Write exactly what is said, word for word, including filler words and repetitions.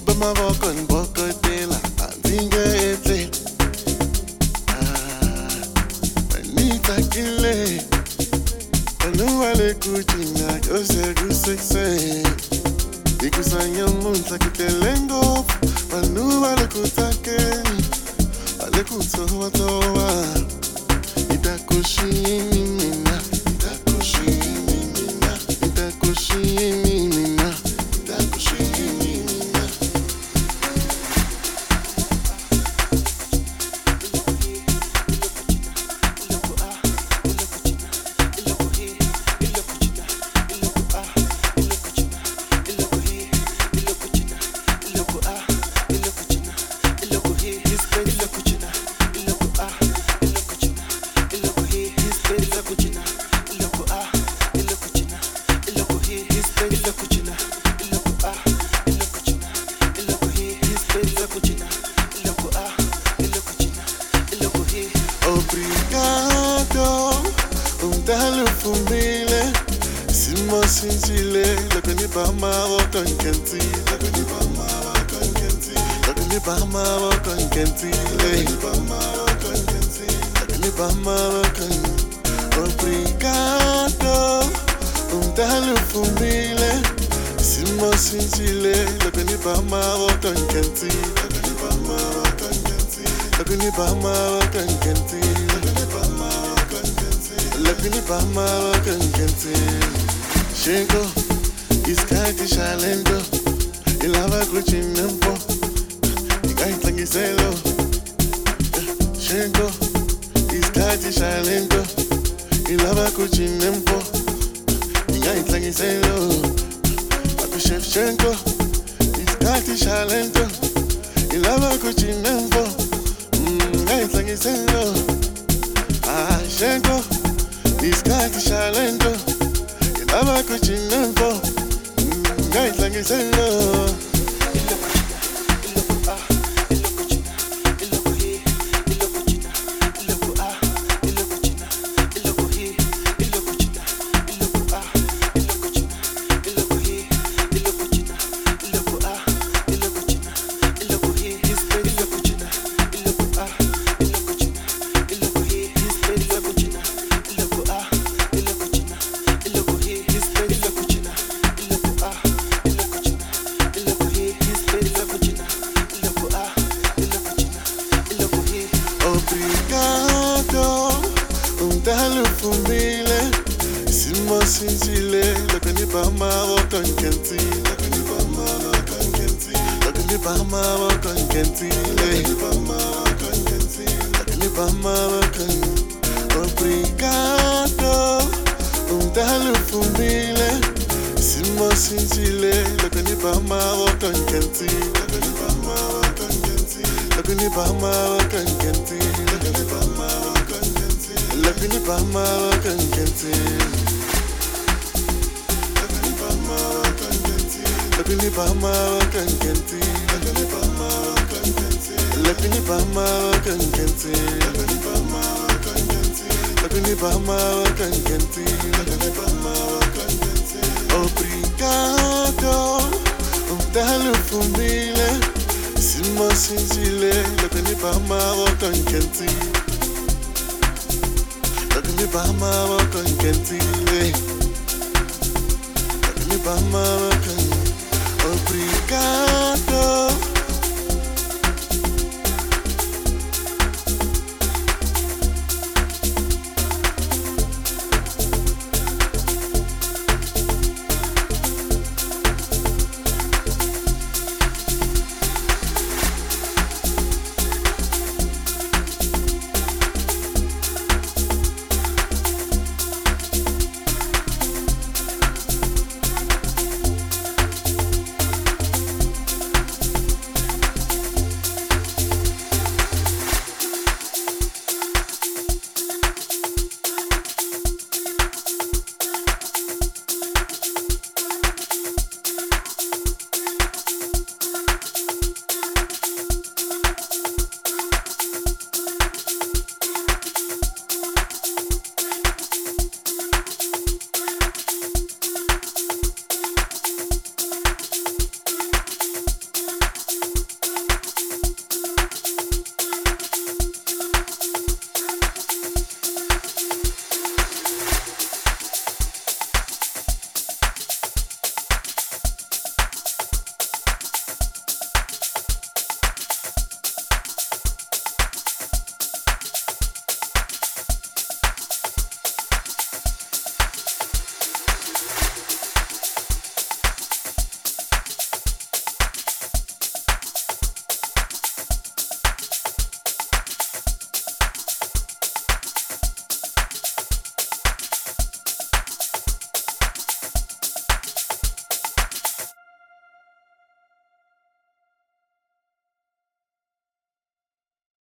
Bamavoko nbokotela andingetle. Ah, manita kile. Anuale kuchina yose kusekse. Ikusanya munta kitelengo. Anuale kutakeni. Ale kutoa toa. Itakushimina. Itakushimina. Itakushimina. Itakushimina. Obrigado, um talo fumile, simo sintile, look ni bama wako nkenti, look ni bama wako nkenti, look ni bama wako nkenti, look ni bama wako nkenti, look ni bama wako. Obrigado, um talo fumile, simo sintile, look ni bama wako nkenti, look ni bama wako nkenti, look ni bama wako nkenti. Lakini bama wakankente Shenko, iskati shalendo Ilava kuchinempo Ikaitlangi selo Shenko, iskati shalendo Ilava kuchinempo Ikaitlangi selo Papi Shevchenko, iskati shalendo Ilava kuchinempo Ikaitlangi selo Ah, Shenko, iskati shalendo Ilava kuchinempo Ngaitlangi selo. Obrigado, um talo fumile, simo sintile, look ni bama wako nkenti, look ni bama wako nkenti, look ni bama wako nkenti, look ni bama wako nkenti, look ni bama wako. Obrigado, um talo fumile, simo sintile, look ni bama wako nkenti, look ni bama wako nkenti, look ni bama wako nkenti. Lakini bama wakankente Lakini bama wakankente Lakini bama wakankente Lakini bama wakankente Lakini bama wakankente Lakini bama wakankente Lakini bama wakankente Lakini bama wakankente. Obrigado, um talo fumile, simo sintile, lakini bama wakankente Lakini bama wakankente Lakini bama wakankente. Obrigado.